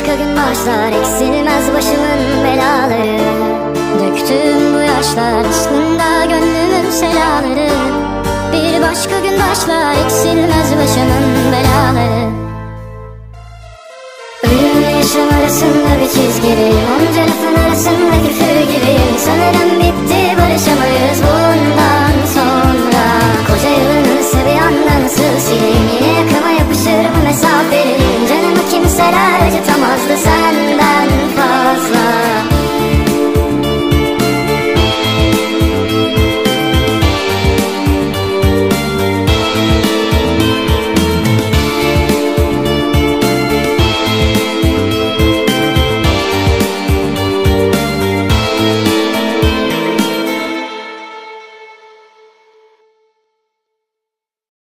başka gün başlar, eksilmez başımın belaları. Döktüğüm bu yaşlar aslında gönlümün selaları. Bir başka gün başlar, eksilmez başımın belaları. Ölümle yaşam arasında bir çizgi, onca lafın arasındaki